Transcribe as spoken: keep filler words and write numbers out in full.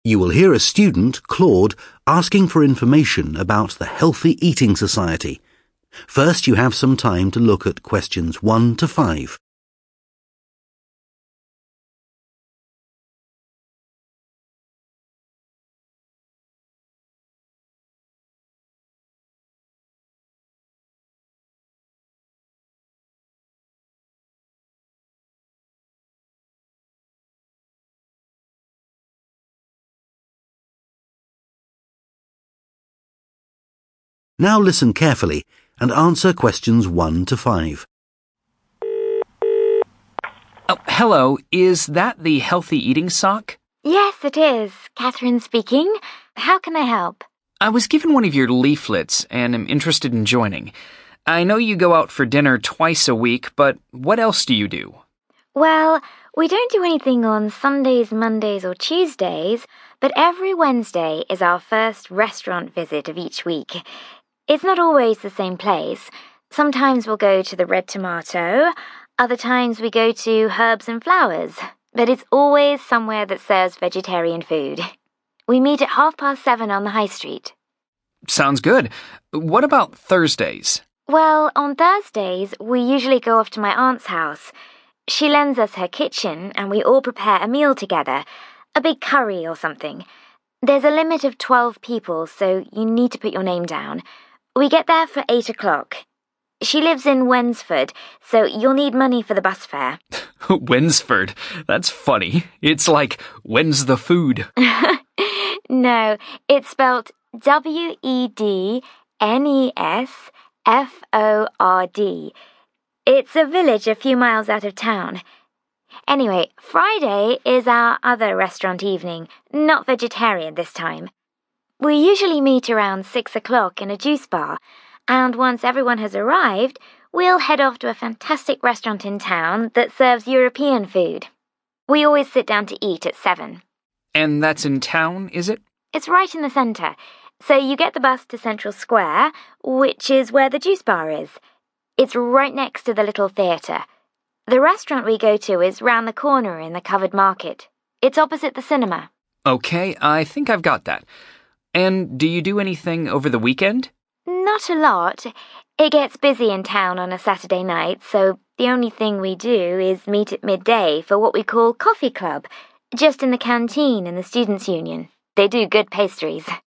You will hear a student, Claude, asking for information about the Healthy Eating Society. First, you have some time to look at questions one to five. Now listen carefully and answer questions one to five. Oh, hello, is that the Healthy Eating Sock? Yes, it is. Catherine speaking. How can I help? I was given one of your leaflets and am interested in joining. I know you go out for dinner twice a week, but what else do you do? Well, we don't do anything on Sundays, Mondays or Tuesdays, but every Wednesday is our first restaurant visit of each week. It's not always the same place. Sometimes we'll go to the Red Tomato, other times we go to Herbs and Flowers, but it's always somewhere that serves vegetarian food. We meet at half past seven on the high street. Sounds good. What about Thursdays? Well, on Thursdays, we usually go off to my aunt's house. She lends us her kitchen and we all prepare a meal together, a big curry or something. There's a limit of twelve people, so you need to put your name down. We get there for eight o'clock. She lives in Wensford, so you'll need money for the bus fare. Wensford? That's funny. It's like, when's the food? No, it's spelt W E D N E S F O R D. It's a village a few miles out of town. Anyway, Friday is our other restaurant evening, not vegetarian this time. We usually meet around six o'clock in a juice bar, and once everyone has arrived, we'll head off to a fantastic restaurant in town that serves European food. We always sit down to eat at seven. And that's in town, is it? It's right in the centre, so you get the bus to Central Square, which is where the juice bar is. It's right next to the little theatre. The restaurant we go to is round the corner in the covered market. It's opposite the cinema. Okay, I think I've got that. And do you do anything over the weekend? Not a lot. It gets busy in town on a Saturday night, so the only thing we do is meet at midday for what we call coffee club, just in the canteen in the Students' Union. They do good pastries.